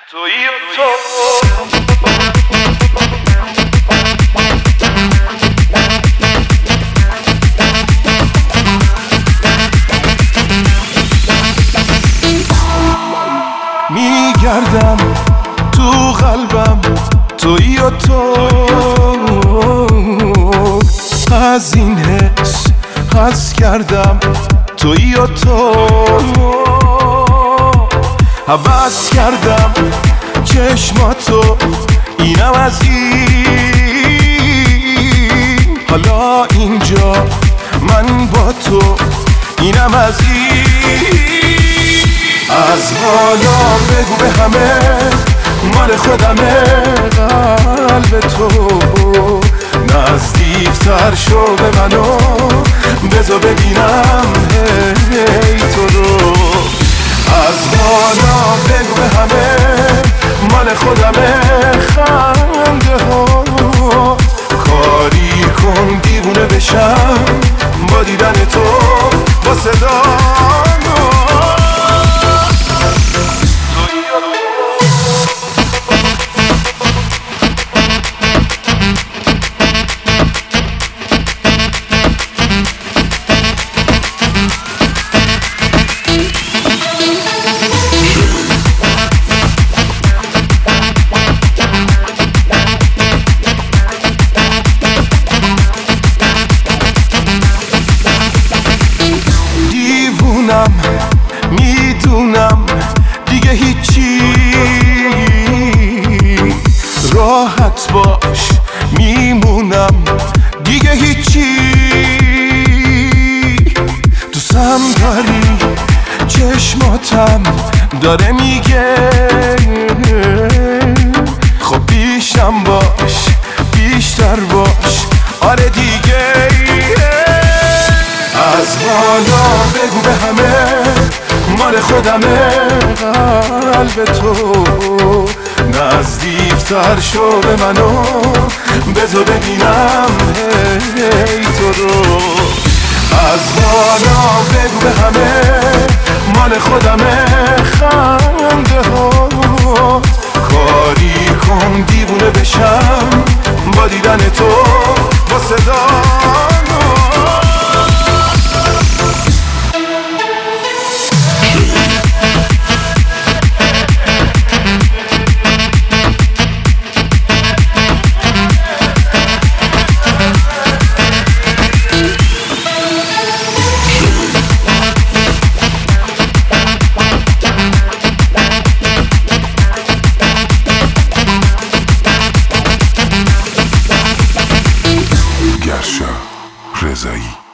تویی تو میگردم تو قلبم، تویی و تو. از این حس حس کردم، تویی و تو. حوض کردم چشماتو، اینم از این. حالا اینجا من با تو، اینم از این. از حالا بگو به همه مال خودمه قلب تو. نزدیکتر شو به منو، بذار ببینم هی تو رو. از حالا بگو به همه مال خودمه خنده ها. کاری کن دیوونه بشم با دیدن تو، با صدا. میدونم دیگه هیچی، راحت باش میمونم دیگه هیچی. دوستم داری چشماتم داره میگه، خب بیشتر باش بیشتر باش آره دیگه. از حالا بگو به همه مال خودمه قلب تو. نزدیکتر شو به منو، بذار ببینم هی تو رو. از حالا بگو به همه مال خودمه خنده ها. کاری کن دیوونه بشم با دیدن تو، با صدا. رضایی